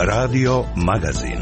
Radio Magazin.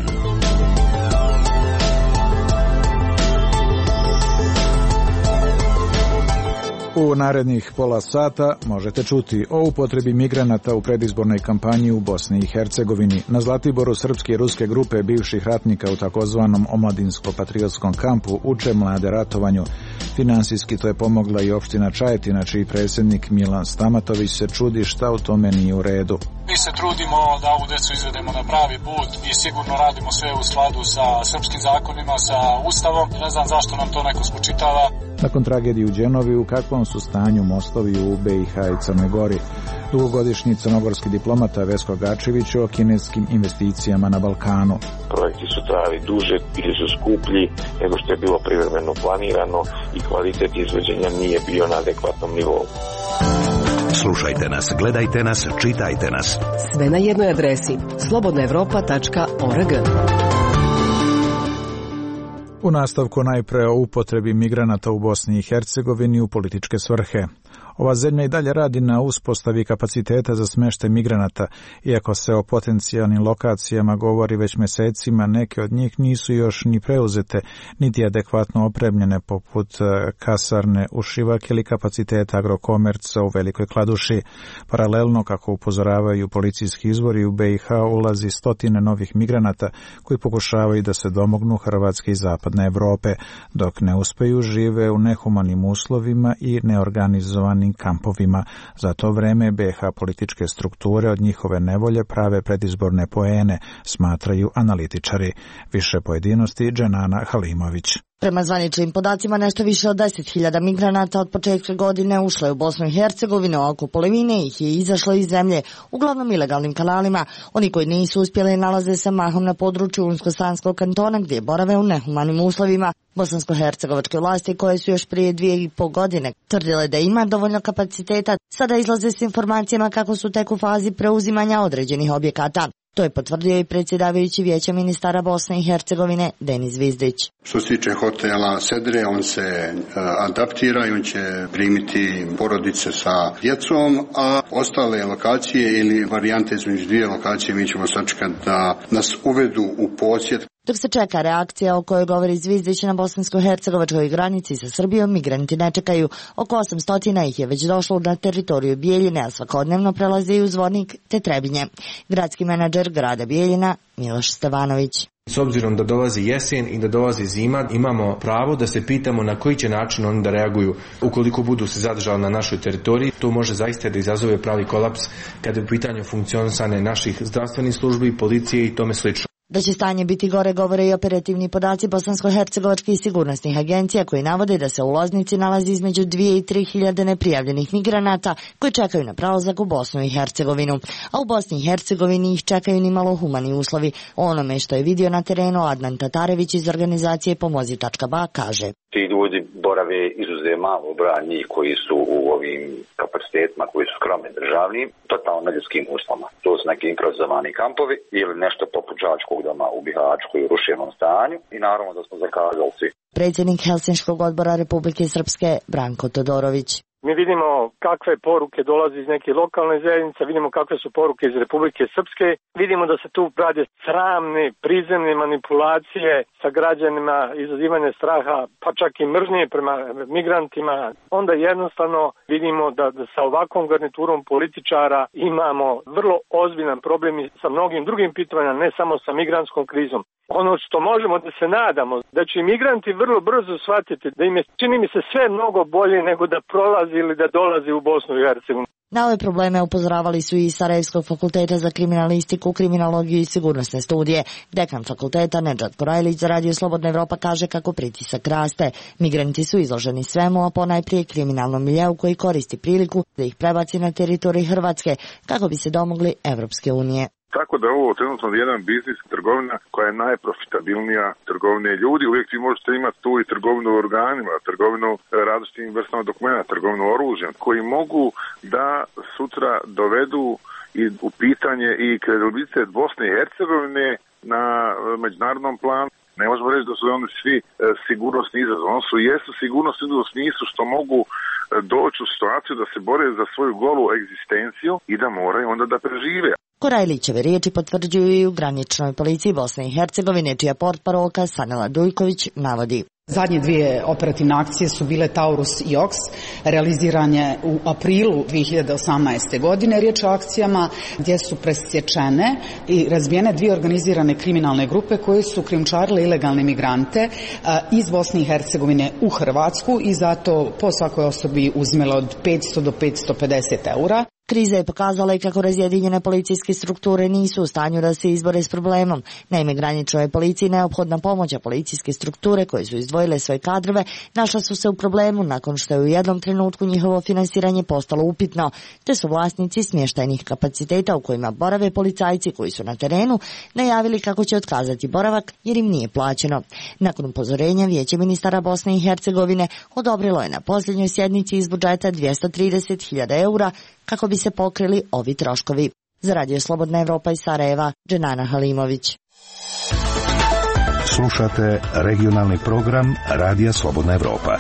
U narednih pola sata možete čuti o upotrebi migranata u predizbornoj kampanji u Bosni i Hercegovini. Na Zlatiboru srpske i ruske grupe bivših ratnika u takozvanom omladinsko-patriotskom kampu uče mlade ratovanju. Finansijski to je pomogla i opština Čajetina, čiji predsjednik Milan Stamatović se čudi šta u tome nije u redu. Mi se trudimo da ovu decu izvedemo na pravi put i sigurno radimo sve u skladu sa srpskim zakonima, sa Ustavom. Ne znam zašto nam to neko spočitava. Nakon tragedije u Đenovi, u kakvom su stanju mostovi u BiH i Crnoj Gori? Dugogodišnji crnogorski diplomata Vesko Gačević o kineskim investicijama na Balkanu. Projekti su trajali duže, bili su skuplji nego što je bilo privremeno planirano i kvalitet izvođenja nije bio na adekvatnom nivou. Slušajte nas, gledajte nas, čitajte nas. Sve na jednoj adresi slobodnaevropa.org. U nastavku najpre o upotrebi migranata u Bosni i Hercegovini u političke svrhe. Ova zemlja i dalje radi na uspostavi kapaciteta za smještaj migranata, iako se o potencijalnim lokacijama govori već mjesecima, neke od njih nisu još ni preuzete, niti adekvatno opremljene, poput kasarne u Šivak ili kapaciteta Agrokomerca u Velikoj Kladuši. Paralelno, kako upozoravaju policijski izvori, u BiH ulazi stotine novih migranata koji pokušavaju da se domognu Hrvatske i Zapadne Europe, dok ne uspeju žive u nehumanim uslovima i neorganizovanim kampovima. Za to vreme BiH političke strukture od njihove nevolje prave predizborne poene, smatraju analitičari. Više pojedinosti Dženana Halimović. Prema zvaničnim podacima, nešto više od 10.000 migranata od početka godine ušlo je u Bosnu i Hercegovinu, a oko polovine ih je izašlo iz zemlje, uglavnom ilegalnim kanalima. Oni koji nisu uspjeli nalaze se mahom na području Unsko-Sanskog kantona, gdje borave u nehumanim uslovima. Bosansko-hercegovačke vlasti, koje su još prije 2,5 godine tvrdile da ima dovoljno kapaciteta, sada izlaze s informacijama kako su tek u fazi preuzimanja određenih objekata. To je potvrdio i predsjedavajući Vijeća ministara Bosne i Hercegovine Denis Zvizdić. Što se tiče hotela Sedre, on se adaptira i on će primiti porodice sa djecom, a ostale lokacije ili varijante između dvije lokacije mi ćemo sačekati da nas uvedu u posjed. Dok se čeka reakcija o kojoj govori Zvizdić, na bosansko-hercegovačkoj granici sa Srbijom migranti ne čekaju. Oko 800 ih je već došlo na teritoriju Bijeljine, a svakodnevno prelaze i u Zvornik te Trebinje. Gradski menadžer grada Bijeljina Miloš Stevanović. S obzirom da dolazi jesen i da dolazi zima, imamo pravo da se pitamo na koji će način oni da reaguju ukoliko budu se zadržali na našoj teritoriji. To može zaista da izazove pravi kolaps kada je u pitanju funkcionisanje naših zdravstvenih službi, policije i tome slično. Da će stanje biti gore govore i operativni podaci bosansko-hercegovačkih sigurnosnih agencija koji navode da se u Loznici nalazi između 2 i 3 hiljade neprijavljenih migranata koji čekaju na prelazak u Bosnu i Hercegovinu. A u Bosni i Hercegovini ih čekaju nimalo humani uslovi. O onome što je vidio na terenu Adnan Tatarević iz organizacije Pomozi.ba kaže. Ti ljudi borave izuzev malo broja njih koji su u ovim kapacitetima koji su skromni državnim, totalno neljudskim uslovima. To su neki improvizovani kampovi ili nešto poput đačkog doma u Bihaću koji je u rušenom stanju i naravno da smo zakazali svi. Predsjednik Helsinškog odbora Republike Srpske Branko Todorović. Mi vidimo kakve poruke dolaze iz neke lokalne zajednice, vidimo kakve su poruke iz Republike Srpske, vidimo da se tu rade sramne, prizemne manipulacije sa građanima, izazivanje straha, pa čak i mržnje prema migrantima. Onda jednostavno vidimo da sa ovakvom garniturom političara imamo vrlo ozbiljan problem sa mnogim drugim pitanjima, ne samo sa migrantskom krizom. Ono što možemo da se nadamo, da će imigranti vrlo brzo shvatiti da im je, čini mi se, sve mnogo bolje nego da prolazi ili da dolazi u Bosnu i Hercegovinu. Na ove probleme upozoravali su i iz Sarajevskog fakulteta za kriminalistiku, kriminologiju i sigurnosne studije. Dekan fakulteta Nedžad Korajlić za Radio Slobodna Evropa kaže kako pritisak raste. Migranti su izloženi svemu, a ponajprije kriminalnom miljeu koji koristi priliku da ih prebaci na teritorij Hrvatske kako bi se domogli Evropske unije. Tako da ovo trenutno jedan biznis, trgovina koja je najprofitabilnija trgovine ljudi. Uvijek vi možete imati tu i trgovinu organima, trgovinu različitim vrstama dokumenta, trgovinu oružjem, koji mogu da sutra dovedu i u pitanje i kredibilitet Bosne i Hercegovine na međunarodnom planu. Ne možemo reći da su oni svi sigurnosni izazov. Oni su jesu sigurnosni izazov u smislu što mogu doći u situaciju da se bore za svoju golu egzistenciju i da moraju onda da prežive. Korajlićeve riječi potvrđuju i u graničnoj policiji Bosne i Hercegovine, čija portparolka Sanela Dujković navodi. Zadnje dvije operativne akcije su bile Taurus i Oks, realiziranje u aprilu 2018. godine. Riječ o akcijama gdje su presječene i razbijene dvije organizirane kriminalne grupe koje su krijumčarile ilegalne migrante iz Bosne i Hercegovine u Hrvatsku i zato po svakoj osobi uzmelo od 500 do 550 eura. Kriza je pokazala i kako razjedinjene policijske strukture nisu u stanju da se izbore s problemom. Naime, graničnoj policiji neophodna pomoć, a policijske strukture koje su izdvojile svoje kadrove našla su se u problemu nakon što je u jednom trenutku njihovo finansiranje postalo upitno, te su vlasnici smještajnih kapaciteta u kojima borave policajci koji su na terenu najavili kako će otkazati boravak jer im nije plaćeno. Nakon upozorenja Vijeće ministara Bosne i Hercegovine odobrilo je na posljednjoj sjednici iz budžeta 230.000 eura kako bi se pokrili ovi troškovi. Za Radio Slobodna Evropa iz Sarajeva, Dženana Halimović. Slušate regionalni program Radija Slobodna Evropa.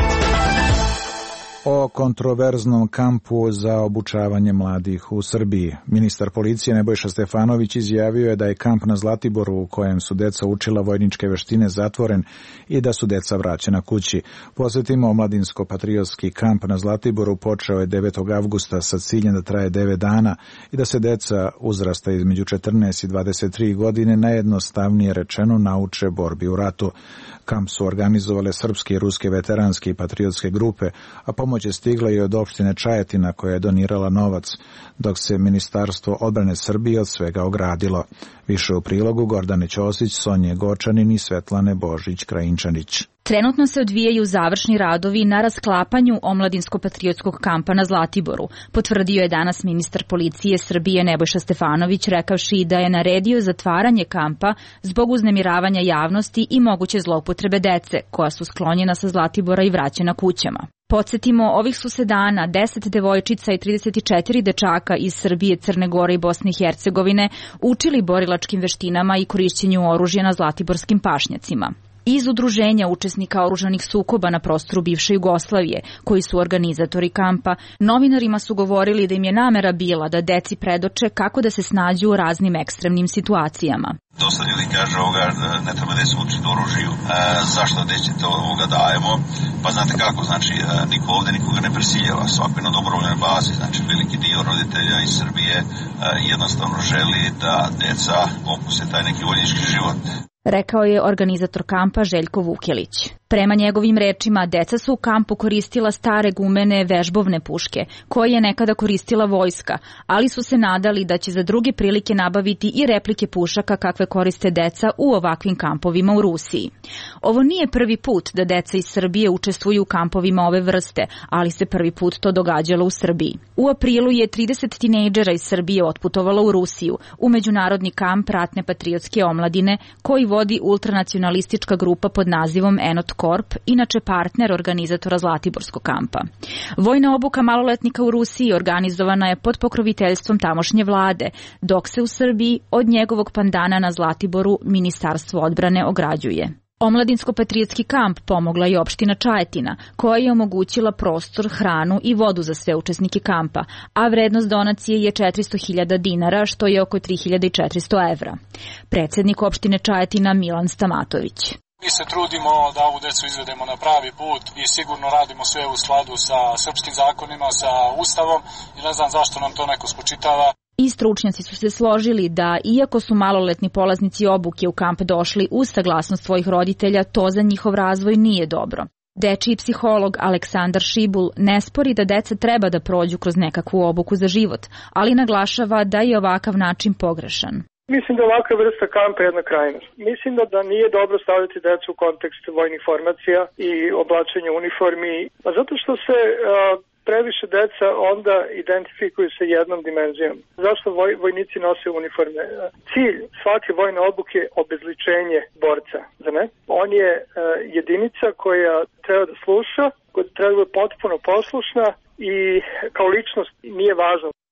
O kontroverznom kampu za obučavanje mladih u Srbiji. Ministar policije Nebojša Stefanović izjavio je da je kamp na Zlatiboru u kojem su deca učila vojničke veštine zatvoren i da su deca vraćena kući. Posjetimo, omladinsko-patriotski kamp na Zlatiboru počeo je 9. avgusta sa ciljem da traje 9 dana i da se deca uzrasta između 14 i 23 godine najjednostavnije rečeno nauče borbi u ratu. Kamp su organizovale srpske i ruske veteranske i patriotske grupe, a pomoć je stigla i od opštine Čajetina koja je donirala novac, dok se Ministarstvo odbrane Srbije od svega ogradilo. Više u prilogu Gordane Ćosić, Sonje Gočanin i Svetlane Božić-Krajinčanić. Trenutno se odvijaju završni radovi na rasklapanju omladinsko-patriotskog kampa na Zlatiboru, potvrdio je danas ministar policije Srbije Nebojša Stefanović, rekavši da je naredio zatvaranje kampa zbog uznemiravanja javnosti i moguće zloupotrebe dece, koja su sklonjena sa Zlatibora i vraćena kućama. Podsjetimo, ovih su se dana 10 devojčica i 34 dečaka iz Srbije, Crne Gore i Bosne i Hercegovine učili borilačkim veštinama i korišćenju oružja na zlatiborskim pašnjacima. Iz udruženja učesnika oružanih sukoba na prostoru bivše Jugoslavije, koji su organizatori kampa, novinarima su govorili da im je namera bila da deci predoče kako da se snađu u raznim ekstremnim situacijama. Dosta ljudi kaže ne treba deci učiti oružju. Zašto deci to dajemo? Pa znate kako, znači niko ovde nikoga ne prisiljava, svako je na dobrovoljnoj bazi, znači veliki dio roditelja iz Srbije jednostavno želi da deca okuse taj neki vojnički život. Rekao je organizator kampa Željko Vukelić. Prema njegovim rečima, deca su u kampu koristila stare gumene vežbovne puške, koje je nekada koristila vojska, ali su se nadali da će za druge prilike nabaviti i replike pušaka kakve koriste deca u ovakvim kampovima u Rusiji. Ovo nije prvi put da deca iz Srbije učestvuju u kampovima ove vrste, ali se prvi put to događalo u Srbiji. U aprilu je 30 tinejdžera iz Srbije otputovalo u Rusiju, u međunarodni kamp ratne patriotske omladine, koji vodi ultranacionalistička grupa pod nazivom Enot Korp, inače partner organizatora Zlatiborskog kampa. Vojna obuka maloletnika u Rusiji organizovana je pod pokroviteljstvom tamošnje vlade, dok se u Srbiji od njegovog pandana na Zlatiboru Ministarstvo odbrane ograđuje. Omladinsko-patriotski kamp pomogla je opština Čajetina, koja je omogućila prostor, hranu i vodu za sve učesnike kampa, a vrednost donacije je 400.000 dinara, što je oko 3.400 evra. Predsjednik opštine Čajetina Milan Stamatović. Mi se trudimo da ovu decu izvedemo na pravi put i sigurno radimo sve u skladu sa srpskim zakonima, sa Ustavom i ne znam zašto nam to neko spočitava. I stručnjaci su se složili da, iako su maloletni polaznici obuke u kamp došli uz saglasnost svojih roditelja, to za njihov razvoj nije dobro. Dečiji psiholog Aleksandar Šibul ne spori da deca treba da prođu kroz nekakvu obuku za život, ali naglašava da je ovakav način pogrešan. Mislim da ovakva vrsta kampa je jedna krajnost. Mislim da nije dobro staviti decu u kontekst vojnih formacija i oblačenja uniformi, zato što se previše deca onda identifikuju sa jednom dimenzijom. Zašto vojnici nose uniforme? Cilj svake vojne obuke je obezličenje borca, zar ne? On je jedinica koja treba da sluša, koja treba da je potpuno poslušna i kao ličnost nije važno.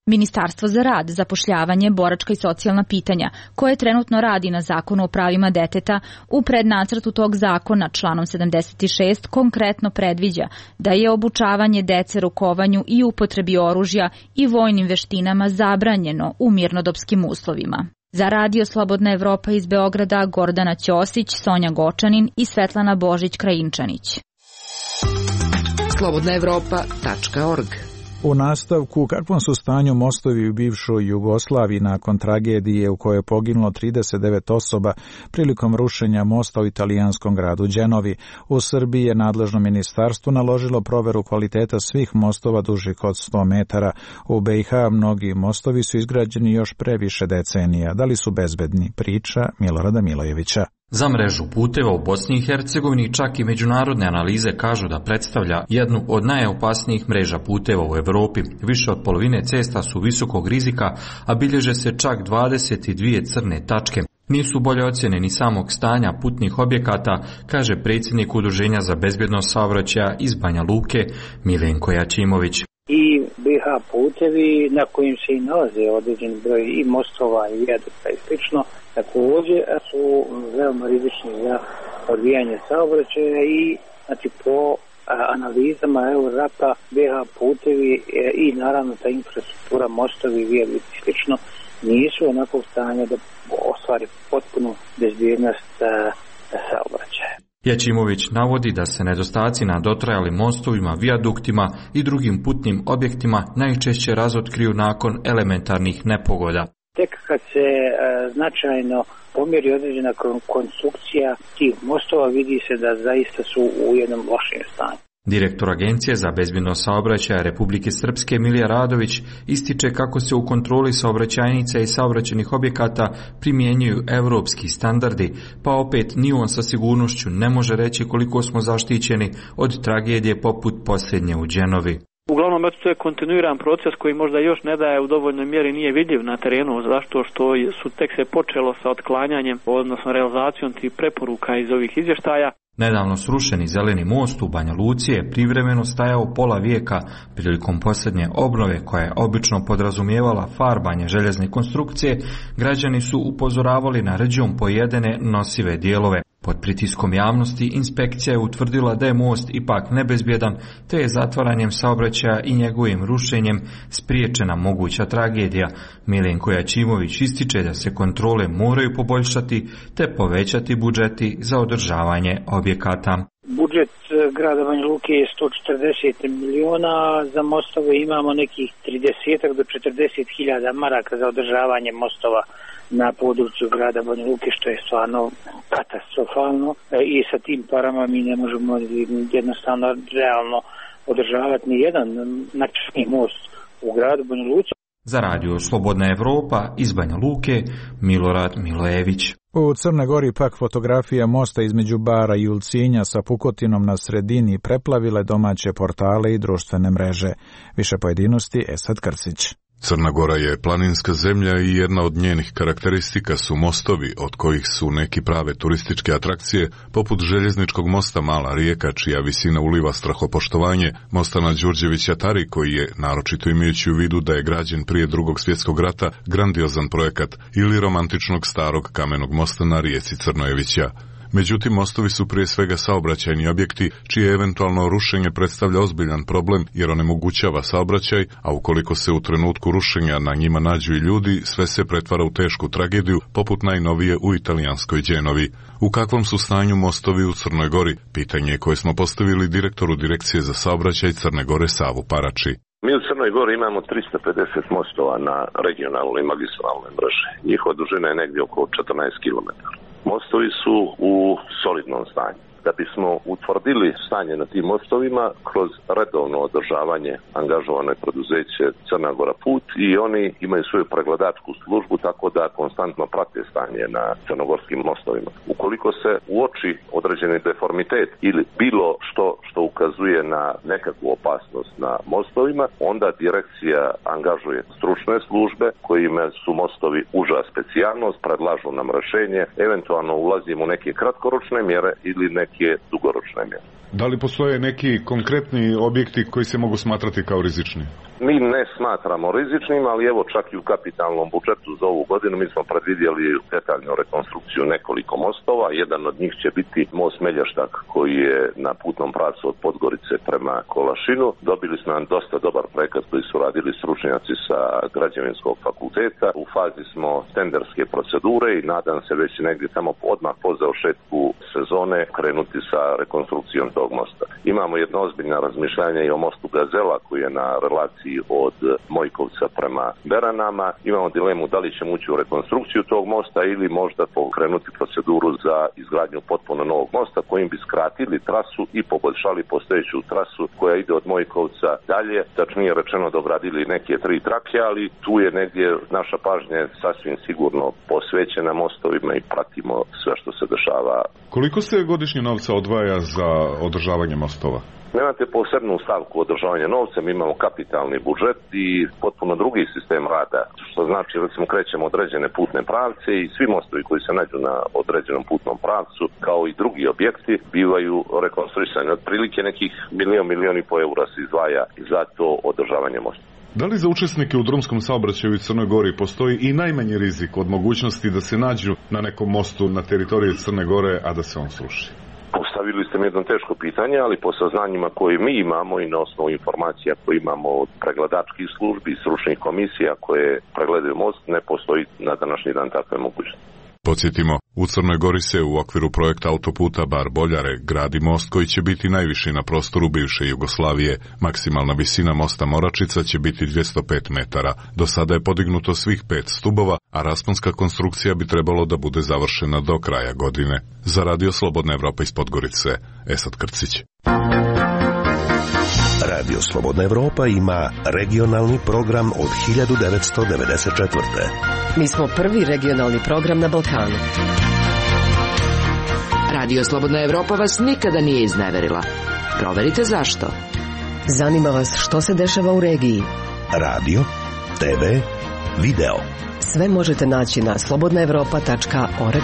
Ministarstvo za rad, zapošljavanje, boračka i socijalna pitanja, koje trenutno radi na Zakonu o pravima deteta, u prednacrtu tog zakona članom 76 konkretno predviđa da je obučavanje dece rukovanju i upotrebi oružja i vojnim veštinama zabranjeno u mirnodopskim uslovima. Za Radio Slobodna Evropa iz Beograda Gordana Ćosić, Sonja Gočanin i Svetlana Božić-Krajinčanić. slobodnaevropa.org. U nastavku, kakvom su stanju mostovi u bivšoj Jugoslaviji nakon tragedije u kojoj je poginulo 39 osoba prilikom rušenja mosta u italijanskom gradu Đenovi. U Srbiji je nadležno ministarstvo naložilo proveru kvaliteta svih mostova dužih od 100 metara. U BiH mnogi mostovi su izgrađeni još pre više decenija. Da li su bezbedni? Priča Milorada Milojevića. Za mrežu puteva u Bosni i Hercegovini čak i međunarodne analize kažu da predstavlja jednu od najopasnijih mreža puteva u Evropi. Više od polovine cesta su visokog rizika, a bilježe se čak 22 crne tačke. Nisu bolje ocjene ni samog stanja putnih objekata, kaže predsjednik Udruženja za bezbjednost saobraćaja iz Banja Luke, Milenko Jačimović. I BiH putevi na kojim se i nalaze određen broj i mostova i vijadukta i slično, također su veoma rizični za odvijanje saobraćaja i znači po analizama Eurorapa BiH putevi i naravno ta infrastruktura, mostovi, vijadukti i slično nisu onakvog stanja da ostvari potpunu bezbjednost saobraćaja. Jačimović navodi da se nedostaci na dotrajalim mostovima, vijaduktima i drugim putnim objektima najčešće razotkriju nakon elementarnih nepogoda. Tek kad se značajno pomjeri određena konstrukcija tih mostova, vidi se da zaista su u jednom lošem stanju. Direktor Agencije za bezbjednost saobraćaja Republike Srpske Milija Radović ističe kako se u kontroli saobraćajnica i saobraćajnih objekata primjenjuju europski standardi, pa opet ni on sa sigurnošću ne može reći koliko smo zaštićeni od tragedije poput posljednje u Đenovi. Uglavnom, to je kontinuiran proces koji možda još ne daje u dovoljnoj mjeri, nije vidljiv na terenu, zašto što su tek se počelo sa otklanjanjem, odnosno realizacijom tih preporuka iz ovih izvještaja. Nedavno srušeni zeleni most u Banja Luci je privremeno stajao pola vijeka prilikom posljednje obnove koja je obično podrazumijevala farbanje željezne konstrukcije. Građani su upozoravali na rđom pojedene nosive dijelove. Pod pritiskom javnosti inspekcija je utvrdila da je most ipak nebezbjedan, te je zatvaranjem saobraćaja i njegovim rušenjem spriječena moguća tragedija. Milenko Jačimović ističe da se kontrole moraju poboljšati te povećati budžeti za održavanje objekata. Budžet grada Banja Luke je 140 miliona, za mostove imamo nekih 30 do 40 hiljada maraka za održavanje mostova na području grada Banja Luke, što je stvarno katastrofalno i sa tim parama mi ne možemo jednostavno realno održavati ni jedan način most u gradu Banja Luci. Za Radio Slobodna Evropa iz Banja Luke, Milorad Milojević. U Crnoj Gori pak fotografija mosta između Bara i Ulcinja sa pukotinom na sredini preplavile domaće portale i društvene mreže. Više pojedinosti Esad Krsić. Crna Gora je planinska zemlja i jedna od njenih karakteristika su mostovi, od kojih su neki prave turističke atrakcije, poput željezničkog mosta Mala Rijeka, čija visina uliva strahopoštovanje, mosta na Đurđevića Tari, koji je, naročito imajući u vidu da je građen prije Drugog svjetskog rata, grandiozan projekat, ili romantičnog starog kamenog mosta na rijeci Crnojevića. Međutim, mostovi su prije svega saobraćajni objekti, čije eventualno rušenje predstavlja ozbiljan problem jer onemogućava saobraćaj, a ukoliko se u trenutku rušenja na njima nađu i ljudi, sve se pretvara u tešku tragediju, poput najnovije u italijanskoj Đenovi. U kakvom su stanju mostovi u Crnoj Gori? Pitanje koje smo postavili direktoru Direkcije za saobraćaj Crne Gore Savu Parači. Mi u Crnoj Gori imamo 350 mostova na regionalnoj i magistralnoj mreži. Njihova dužina je negdje oko 14 km. Mostovi su u solidnom stanju. Da bismo utvrdili stanje na tim mostovima, kroz redovno održavanje angažovano je preduzeće Crna Gora Put i oni imaju svoju pregledačku službu, tako da konstantno prate stanje na crnogorskim mostovima. Ukoliko se uoči određeni deformitet ili bilo što ukazuje na nekakvu opasnost na mostovima, onda direkcija angažuje stručne službe kojima su mostovi uža specijalnost, predlažu nam rješenje, eventualno ulazimo u neke kratkoročne mjere ili neke neke dugoročne mjere. Da li postoje neki konkretni objekti koji se mogu smatrati kao rizični? Mi ne smatramo rizičnim, ali evo čak i u kapitalnom budžetu za ovu godinu mi smo predvidjeli detaljnu rekonstrukciju nekoliko mostova. Jedan od njih će biti most Melještak koji je na putnom pravcu od Podgorice prema Kolašinu. Dobili smo nam dosta dobar projekat koji su radili stručnjaci sa Građevinskog fakulteta. U fazi smo tenderske procedure i nadam se već negdje tamo odmah po završetku sezone krenuti sa rekonstrukcijom tog mosta. Imamo jedno ozbiljno razmišljanje i o mostu Gazela koji je na relaciji od Mojkovca prema Beranama. Imamo dilemu da li ćemo ući u rekonstrukciju tog mosta ili možda pokrenuti proceduru za izgradnju potpuno novog mosta kojim bi skratili trasu i poboljšali postojeću trasu koja ide od Mojkovca dalje. Tačnije rečeno dogradili neke 3 trake, ali tu je negdje naša pažnja sasvim sigurno posvećena mostovima i pratimo sve što se dešava. Koliko se godišnje novca odvaja za održavanje mostova? Nemate posebnu stavku održavanja novca, mi imamo kapitalni budžet i potpuno drugi sistem rada, što znači recimo krećemo određene putne pravce i svi mostovi koji se nađu na određenom putnom pravcu, kao i drugi objekti, bivaju rekonstruisani. Otprilike nekih milion i po eura se izdvaja za to održavanje mosta. Da li za učesnike u drumskom saobraćaju u Crnoj Gori postoji i najmanji rizik od mogućnosti da se nađu na nekom mostu na teritoriji Crne Gore, a da se on sruši? Postavili ste mi jedno teško pitanje, ali po saznanjima koje mi imamo i na osnovu informacija koje imamo od pregledačkih službi i stručnih komisija koje pregledaju most, ne postoji na današnji dan takve mogućnosti. Podsjetimo, u Crnoj Gori se u okviru projekta autoputa Bar-Boljare gradi most koji će biti najviši na prostoru bivše Jugoslavije. Maksimalna visina mosta Moračica će biti 205 metara. Do sada je podignuto svih 5 stubova, a rasponska konstrukcija bi trebalo da bude završena do kraja godine. Za Radio Slobodna Evropa iz Podgorice, Esad Krcić. Radio Slobodna Evropa ima regionalni program od 1994. Mi smo prvi regionalni program na Balkanu. Radio Slobodna Evropa vas nikada nije izneverila. Proverite zašto. Zanima vas što se dešava u regiji. Radio, TV, video. Sve možete naći na slobodnaevropa.org.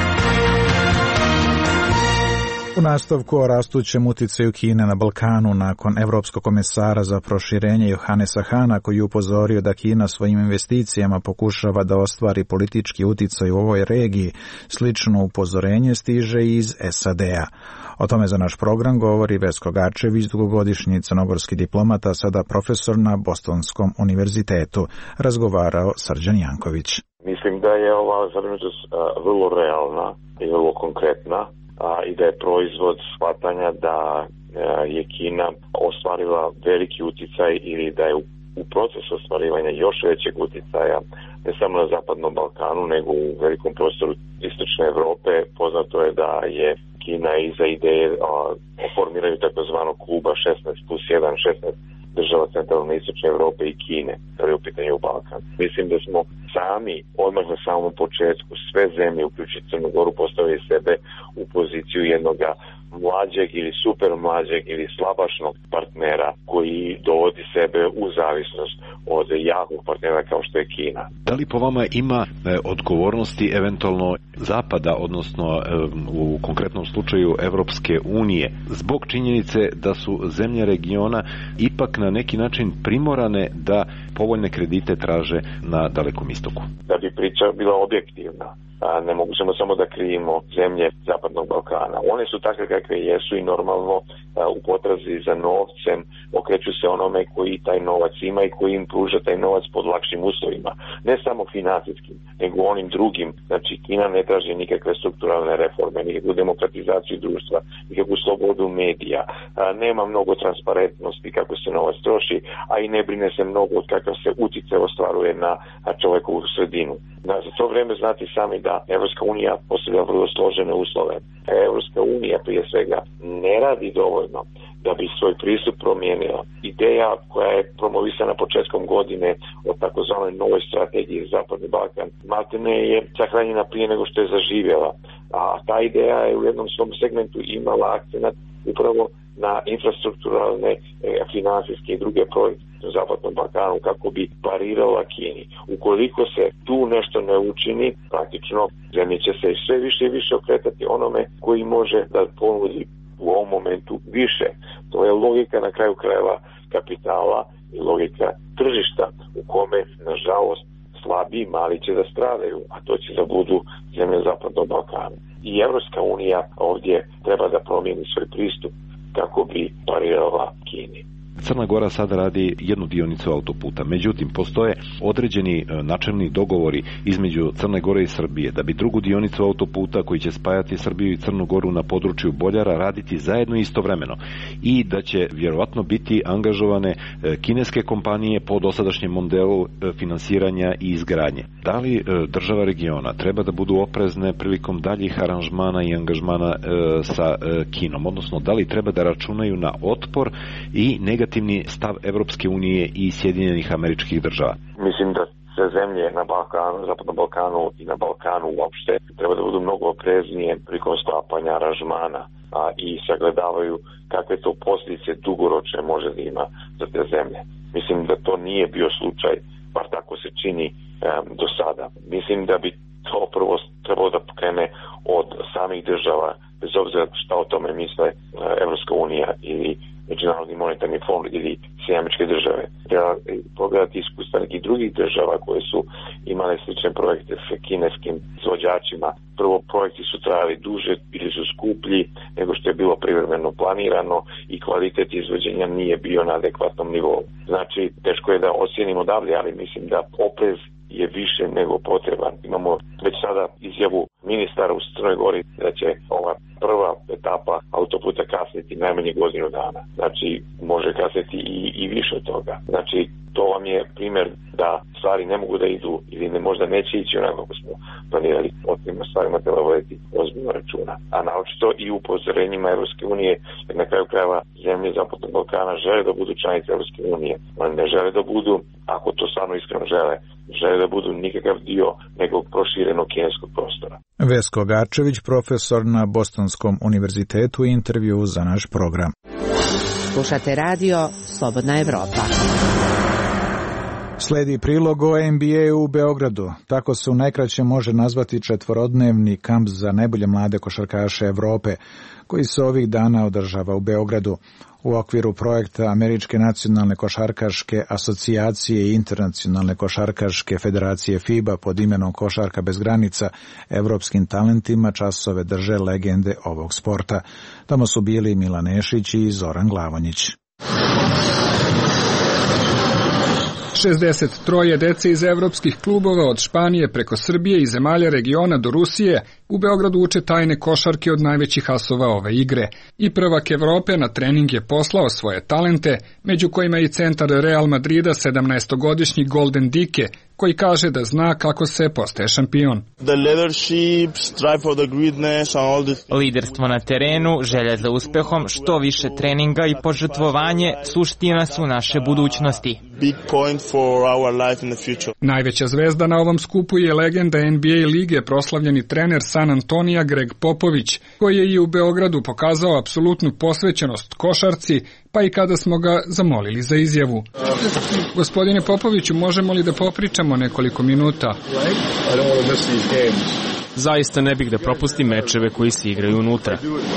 U nastavku o rastućem uticaju Kine na Balkanu nakon Evropskog komesara za proširenje Johannesa Hana koji je upozorio da Kina svojim investicijama pokušava da ostvari politički uticaj u ovoj regiji, slično upozorenje stiže iz SAD-a. O tome za naš program govori Vesko Gačević, dugogodišnji crnogorski diplomata, sada profesor na Bostonskom univerzitetu. Razgovarao Srđan Janković. Mislim da je ova zabrinutost vrlo realna i vrlo konkretna. I da je proizvod shvatanja da je Kina ostvarila veliki uticaj ili da je u procesu ostvarivanja još većeg uticaja ne samo na Zapadnom Balkanu nego u velikom prostoru Istočne Evrope. Poznato je da je Kina iza ideje o formiranju takozvanog kluba 16+1, 16 država centralne Istočne Evrope i Kine, kada je u pitanju Balkan. Mislim da smo sami odmah na samom početku sve zemlje, uključujući Crnu Goru, postavili sebe u poziciju jednoga mlađeg ili super mlađeg ili slabašnog partnera koji dovodi sebe u zavisnost od jakog partnera kao što je Kina. Da li po vama ima odgovornosti eventualno Zapada, odnosno u konkretnom slučaju Evropske unije, zbog činjenice da su zemlje regiona ipak na neki način primorane da povoljne kredite traže na Dalekom istoku? Da bi priča bila objektivna, ne možemo samo da krivimo zemlje Zapadnog Balkana. One su takve kakve jesu i normalno u potrazi za novcem okreću se onome koji taj novac ima i koji im pruža taj novac pod lakšim uslovima. Ne samo financijskim, nego onim drugim. Znači, Kina ne traži nikakve strukturalne reforme, nikakvu demokratizaciju društva, nikakvu slobodu medija. Nema mnogo transparentnosti kako se novac troši, a i ne brine se mnogo od kakav se uticaj ostvaruje na čovekovu sredinu. Za to vreme znate sami da Evropska unija postavlja vrlo složene uslove. Evropska unija prije svega ne radi dovoljno da bi svoj pristup promijenila. Ideja koja je promovisana početkom godine o takozvanoj novoj strategiji Zapadni Balkan maltene je sahranjena prije nego što je zaživjela. A ta ideja je u jednom svom segmentu imala akcenat upravo na infrastrukturalne, finansijske i druge projekte na Zapadnom Balkanu kako bi parirala Kini. Ukoliko se tu nešto ne učini, praktično zemlje će se sve više i više okretati onome koji može da ponudi u ovom momentu više. To je logika na kraju krajeva kapitala i logika tržišta u kome, nažalost, slabiji mali će da stradaju, a to će da budu zemlje Zapadnog Balkana. I Evropska unija ovdje treba da promijeni svoj pristup kako bi parirala Kini. Crna Gora sada radi jednu dionicu autoputa, međutim postoje određeni načelni dogovori između Crne Gore i Srbije da bi drugu dionicu autoputa koji će spajati Srbiju i Crnu Goru na području Boljara raditi zajedno istovremeno i da će vjerovatno biti angažovane kineske kompanije po dosadašnjem modelu finansiranja i izgradnje. Da li država regiona treba da budu oprezne prilikom daljih aranžmana i angažmana sa Kinom, odnosno da li treba da računaju na otpor i negativni stav Evropske unije i Sjedinjenih Američkih Država? Mislim da sve zemlje na Balkanu, Zapadnom Balkanu i na Balkanu uopšte treba da budu mnogo opreznije prilikom sklapanja aranžmana i sagledavaju kakve to posljedice dugoročne može da ima za te zemlje. Mislim da to nije bio slučaj, bar tako se čini do sada. Mislim da bi to prvo trebalo da pokrene od samih država, bez obzira šta o tome misle Evropska unija ili Međunarodni monetarni fond ili Sjedinjene Države. Treba pogledati iskustva nekih drugih država koje su imale slične projekte s kineskim izvođačima. Prvo, projekti su trajali duže, bili su skuplji nego što je bilo privremeno planirano i kvalitet izvođenja nije bio na adekvatnom nivou. Znači, teško je da ocijenimo odavde, ali mislim da oprez je više nego potreban. Imamo već sada izjavu ministara u Crnoj Gori da će ova prva etapa autoputa kasniti najmanje godinu dana. Znači, može kasniti i više od toga. Znači, to vam je primjer da stvari ne mogu da idu ili možda neće ići onako kako smo planirali. O tim stvarima treba voditi ozbiljno računa. A naročito i upozorenjima Evropske unije, jer na kraju krajeva zemlje Zapadnog Balkana žele da budu članice Evropske unije. Oni ne žele da budu, ako to stvarno iskreno žele da budu nikakav dio nekog proširenog kineskog prostora. Vesko Garčević, profesor na Bostonskom univerzitetu, intervju za naš program. Slušate radio Slobodna Evropa. Sledi prilog o NBA u Beogradu. Tako se u najkraće može nazvati četvorodnevni kamp za najbolje mlade košarkaše Evrope, koji se ovih dana održava u Beogradu. U okviru projekta Američke nacionalne košarkaške asocijacije i Internacionalne košarkaške federacije FIBA pod imenom Košarka bez granica, evropskim talentima časove drže legende ovog sporta. Tamo su bili Milan Nešić i Zoran Glavonjić. 63 dece iz evropskih klubova od Španije preko Srbije i zemalja regiona do Rusije u Beogradu uče tajne košarke od najvećih asova ove igre. I prvak Evrope na trening je poslao svoje talente, među kojima i centar Real Madrida 17-godišnji Golden Dike, koji kaže da zna kako se postaje šampion. Liderstvo na terenu, želja za uspehom, što više treninga i požrtvovanje suština su naše budućnosti. Najveća zvezda na ovom skupu je legenda NBA lige, proslavljeni trener San Antonija Greg Popović, koji je i u Beogradu pokazao apsolutnu posvećenost košarci, pa i kada smo ga zamolili za izjavu. Gospodine Popoviću, možemo li da popričamo nekoliko minuta? Zaista ne bih da propustim mečeve koji se igraju unutra.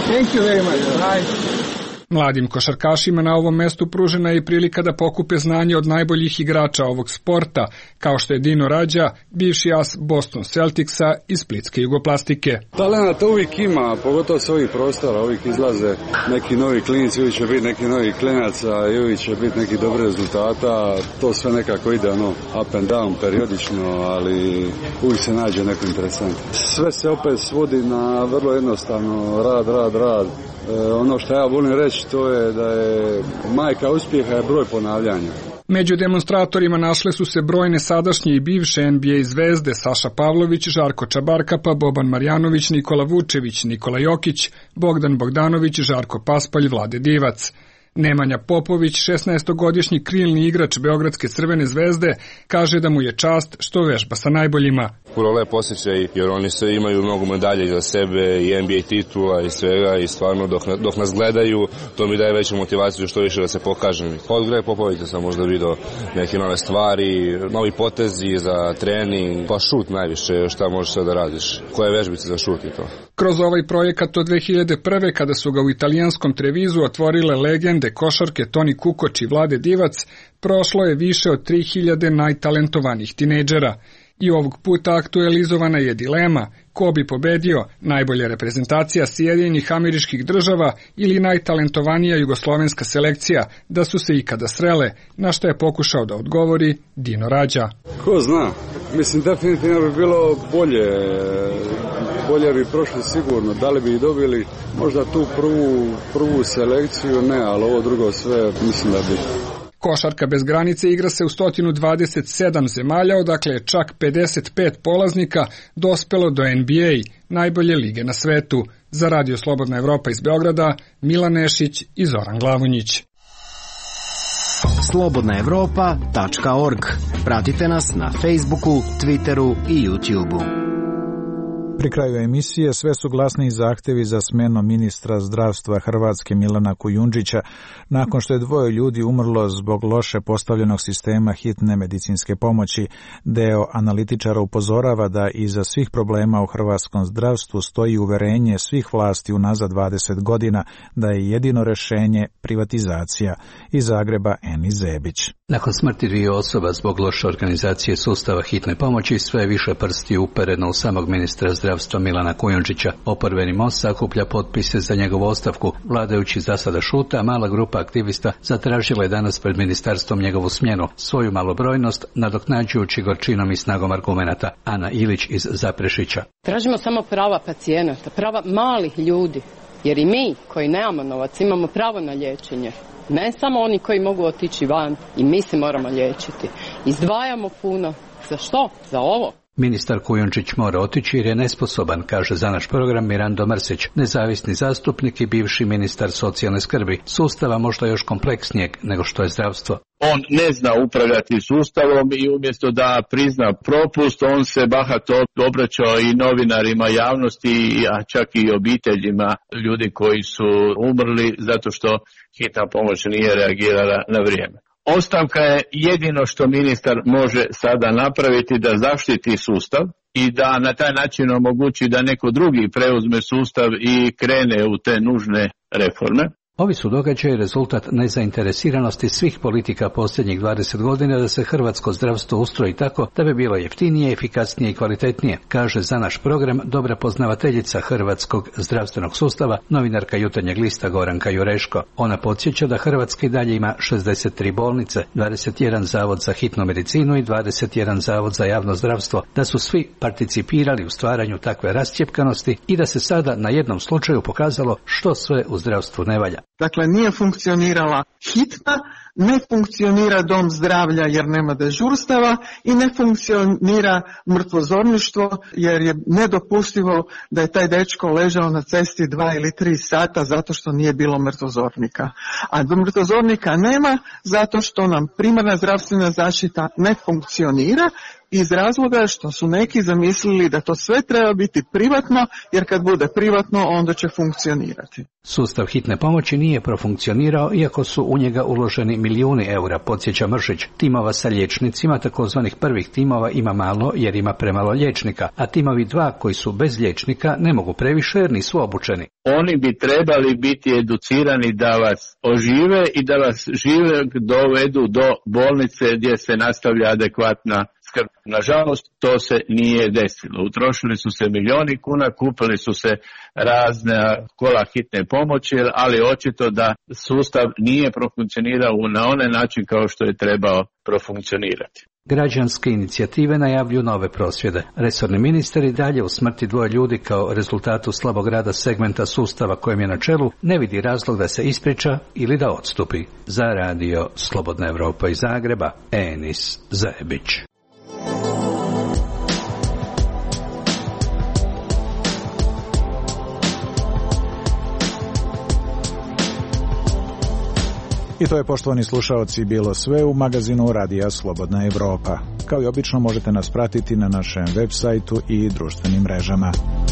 Mladim košarkašima na ovom mestu pružena je prilika da pokupe znanje od najboljih igrača ovog sporta, kao što je Dino Rađa, bivši as Boston Celticsa i Splitske Jugoplastike. Talenata uvijek ima, pogotovo s ovih prostora, uvijek izlaze neki novi klinici, uvijek će biti neki novi klinaca i uvijek će biti neki dobri rezultata. To sve nekako ide up and down periodično, ali uvijek se nađe neko interesantno. Sve se opet svodi na vrlo jednostavno rad. Ono što ja volim reći to je da je majka uspjeha je broj ponavljanja. Među demonstratorima našle su se brojne sadašnje i bivše NBA zvezde Saša Pavlović, Žarko Čabarkapa, Boban Marjanović, Nikola Vučević, Nikola Jokić, Bogdan Bogdanović, Žarko Paspalj, Vlade Divac. Nemanja Popović, 16-godišnji krilni igrač Beogradske Crvene zvezde, kaže da mu je čast što vežba sa najboljima. Puno lep osjećaj jer oni sve imaju mnogo medalje za sebe i NBA titula i svega i stvarno dok nas gledaju to mi daje veću motivaciju što više da se pokažem. Od Greg Popovića sam možda vidio neke nove stvari, novi potezi za trening, pa šut najviše, šta možeš sve da radiš, koje vežbice za šut i to. Kroz ovaj projekat od 2001. kada su ga u italijanskom Trevizu otvorile legende košarke Toni Kukoč i Vlade Divac, prošlo je više od 3000 najtalentovanijih tinejdžera. I ovog puta aktualizovana je dilema ko bi pobedio, najbolja reprezentacija Sjedinjenih Američkih Država ili najtalentovanija jugoslovenska selekcija, da su se ikada srele, na što je pokušao da odgovori Dino Rađa. Ko zna, mislim definitivno bi bilo bolje bi prošli sigurno, da li bi i dobili možda tu prvu selekciju, ne, ali ovo drugo sve mislim da bi. Košarka bez granice igra se u 127 zemalja, odakle je čak 55 polaznika dospelo do NBA, najbolje lige na svetu. Za Radio Slobodna Evropa iz Beograda, Milan Nešić i Zoran Glavunjić. slobodnaevropa.org. Pratite nas na Facebooku, Twitteru i YouTubeu. Pri kraju emisije sve su glasniji zahtevi za smenom ministra zdravstva Hrvatske Milana Kujundžića nakon što je 2 ljudi umrlo zbog loše postavljenog sistema hitne medicinske pomoći. Deo analitičara upozorava da iza svih problema u hrvatskom zdravstvu stoji uverenje svih vlasti unazad 20 godina da je jedino rješenje privatizacija. Iz Zagreba Eni Zebić. Nakon smrti 2 osoba zbog loše organizacije sustava hitne pomoći, sve više prsti upereno u samog ministra zdravstva Milana Kujundžića. Oporbeni Most sakuplja potpise za njegovu ostavku. Vladajući za sada šuta, a mala grupa aktivista zatražila je danas pred ministarstvom njegovu smjenu. Svoju malobrojnost nadoknađujući gorčinom i snagom argumenata. Ana Ilić iz Zaprešića. Tražimo samo prava pacijenata, prava malih ljudi. Jer i mi koji nemamo novac imamo pravo na liječenje. Ne samo oni koji mogu otići van, i mi se moramo liječiti. Izdvajamo puno. Za što? Za ovo. Ministar Kujundžić mora otići jer je nesposoban, kaže za naš program Mirando Mrsić, nezavisni zastupnik i bivši ministar socijalne skrbi. Sustava možda još kompleksnijeg nego što je zdravstvo. On ne zna upravljati sustavom i umjesto da prizna propust, on se bahato obraćao i novinarima, javnosti, a čak i obiteljima ljudi koji su umrli zato što hitna pomoć nije reagirala na vrijeme. Ostavka je jedino što ministar može sada napraviti da zaštiti sustav i da na taj način omogući da neko drugi preuzme sustav i krene u te nužne reforme. Ovi su događaji rezultat nezainteresiranosti svih politika posljednjih 20 godina da se hrvatsko zdravstvo ustroji tako da bi bilo jeftinije, efikasnije i kvalitetnije, kaže za naš program dobra poznavateljica hrvatskog zdravstvenog sustava, novinarka Jutarnjeg lista Goranka Jureško. Ona podsjeća da Hrvatska i dalje ima 63 bolnice, 21 zavod za hitnu medicinu i 21 zavod za javno zdravstvo, da su svi participirali u stvaranju takve rascjepkanosti i da se sada na jednom slučaju pokazalo što sve u zdravstvu ne valja. Dakle, nije funkcionirala hitna, ne funkcionira dom zdravlja jer nema dežurstava i ne funkcionira mrtvozorništvo jer je nedopustivo da je taj dečko ležao na cesti 2 ili 3 sata zato što nije bilo mrtvozornika. A do mrtvozornika nema zato što nam primarna zdravstvena zaštita ne funkcionira iz razloga što su neki zamislili da to sve treba biti privatno, jer kad bude privatno onda će funkcionirati. Sustav hitne pomoći nije profunkcionirao iako su u njega uloženi milijuni eura, podsjeća Mršić. Timova sa liječnicima, takozvanih prvih timova, ima malo jer ima premalo liječnika, a timovi 2 koji su bez liječnika ne mogu previše jer nisu obučeni. Oni bi trebali biti educirani da vas ožive i da vas žive dovedu do bolnice gdje se nastavlja adekvatna skrb. Nažalost, to se nije desilo. Utrošili su se milijoni kuna, kupili su se razne kola hitne pomoći, ali očito da sustav nije profunkcionirao na onaj način kao što je trebao profunkcionirati. Građanske inicijative najavljuju nove prosvjede. Resorni ministar i dalje u smrti 2 ljudi kao rezultatu slabog rada segmenta sustava kojem je na čelu ne vidi razlog da se ispriča ili da odstupi. Za Radio Slobodna Evropa iz Zagreba, Enis Zebić. I to je, poštovani slušaoci, bilo sve u magazinu Radija Slobodna Evropa. Kao i obično možete nas pratiti na našem web sajtu i društvenim mrežama.